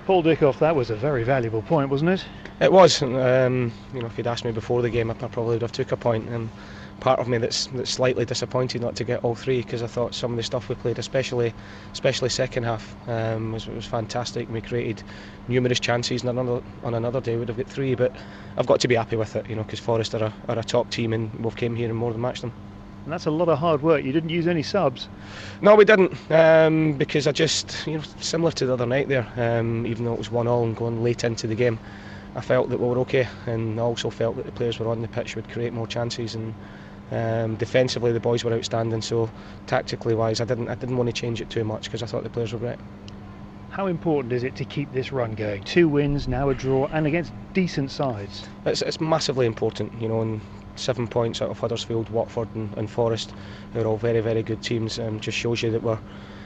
Paul Dickov, that was a very valuable point, wasn't it? It was. If you'd asked me before the game, I probably would have took a point. Part of me that's slightly disappointed not to get all three, because I thought some of the stuff we played, especially second half, was fantastic. We created numerous chances, and on another day we'd have got three. But I've got to be happy with it, because Forest are a top team, and we've came here and more than matched them. And that's a lot of hard work. You didn't use any subs. No, we didn't, because I just, similar to the other night there, even though it was 1-1 and going late into the game, I felt that we were okay, and I also felt that the players were on the pitch would create more chances, and defensively the boys were outstanding. So tactically wise, I didn't want to change it too much, because I thought the players were great. How important is it to keep this run going? 2 wins, now a draw, and against decent sides. It's massively important, and 7 points out of Huddersfield, Watford and Forest, who are all very, very good teams. Just shows you that we're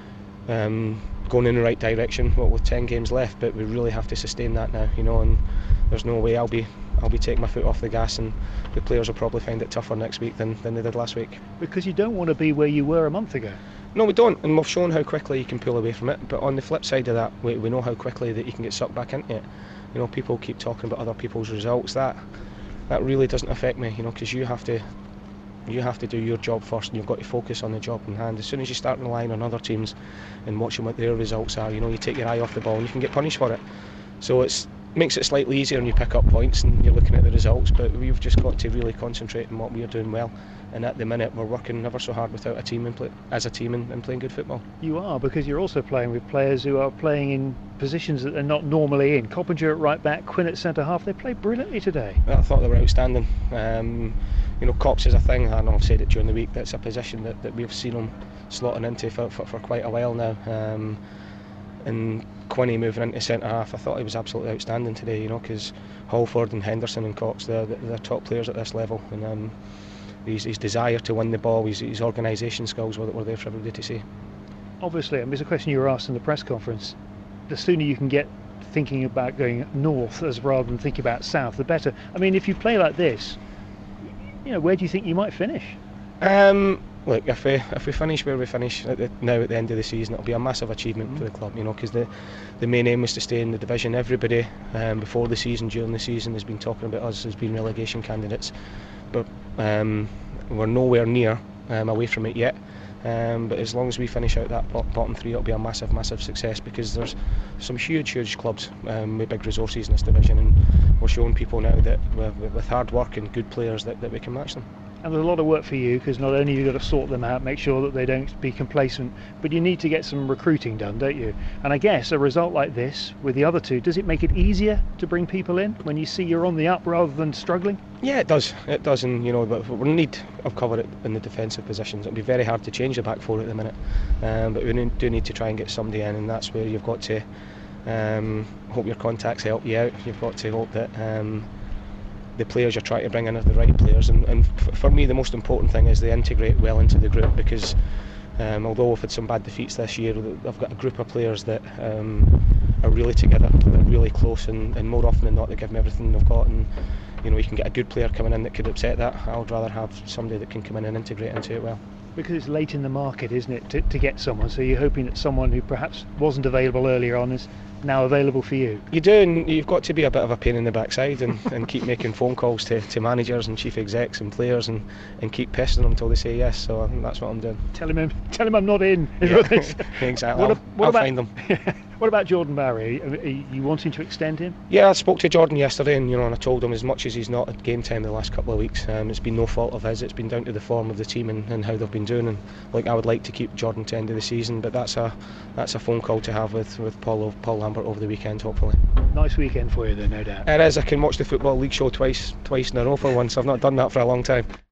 going in the right direction with 10 games left, but we really have to sustain that now, and there's no way I'll be taking my foot off the gas, and the players will probably find it tougher next week than they did last week. Because you don't want to be where you were a month ago. No, we don't, and we've shown how quickly you can pull away from it, but on the flip side of that, we know how quickly that you can get sucked back into it. People keep talking about other people's results. That really doesn't affect me, because you have to do your job first, and you've got to focus on the job in hand. As soon as you start relying on other teams and watching what their results are, you take your eye off the ball and you can get punished for it. So it makes it slightly easier when you pick up points and you're looking at the results, but we've just got to really concentrate on what we're doing well. And at the minute we're working never so hard without a team as a team and playing good football. You are, because you're also playing with players who are playing in positions that they're not normally in. Coppinger at right back, Quinn at centre half. They played brilliantly today. I thought they were outstanding. Cops is a thing. I know I've said it during the week. That's a position that we've seen them slotting into for quite a while now. And Quinny moving into centre half, I thought he was absolutely outstanding today. Because Halford and Henderson and Cox, they're top players at this level, and his desire to win the ball, his organisation skills were there for everybody to see. Obviously, it's a question you were asked in the press conference. The sooner you can get thinking about going north as rather than thinking about south, the better. I mean, if you play like this, where do you think you might finish? Look, if we finish where we finish now at the end of the season, it'll be a massive achievement for the club, because the main aim was to stay in the division. Everybody before the season, during the season, has been talking about us as being relegation candidates, but we're nowhere near away from it yet. But as long as we finish out that bottom three, it'll be a massive, massive success, because there's some huge clubs with big resources in this division, and we're showing people now that with hard work and good players that we can match them. And there's a lot of work for you, because not only you've got to sort them out, make sure that they don't be complacent, but you need to get some recruiting done, don't you? And I guess a result like this with the other two, does it make it easier to bring people in when you see you're on the up rather than struggling? Yeah, it does, and but we need, I've covered it in the defensive positions. It'll be very hard to change the back four at the minute, but we do need to try and get somebody in, and that's where you've got to hope your contacts help you out. You've got to hope that the players you're trying to bring in are the right players, and for me the most important thing is they integrate well into the group, because although we've had some bad defeats this year, I've got a group of players that are really together, they're really close, and more often than not they give me everything they've got, and you can get a good player coming in that could upset that. I would rather have somebody that can come in and integrate into it well. Because it's late in the market, isn't it, to get someone, so you're hoping that someone who perhaps wasn't available earlier on is now available for you. You do, and you've got to be a bit of a pain in the backside and keep making phone calls to managers and chief execs and players and keep pestering them until they say yes. So I think that's what I'm doing. Tell him I'm not in. Yeah. Exactly. I'll find them. What about Jordan Barry? Are you wanting to extend him? Yeah, I spoke to Jordan yesterday, and and I told him, as much as he's not at game time the last couple of weeks, it's been no fault of his. It's been down to the form of the team and how they've been doing. And I would like to keep Jordan to the end of the season, but that's a phone call to have with Paul Lambert over the weekend, hopefully. Nice weekend for you, though, no doubt. It is. I can watch the Football League show twice in a row for once. I've not done that for a long time.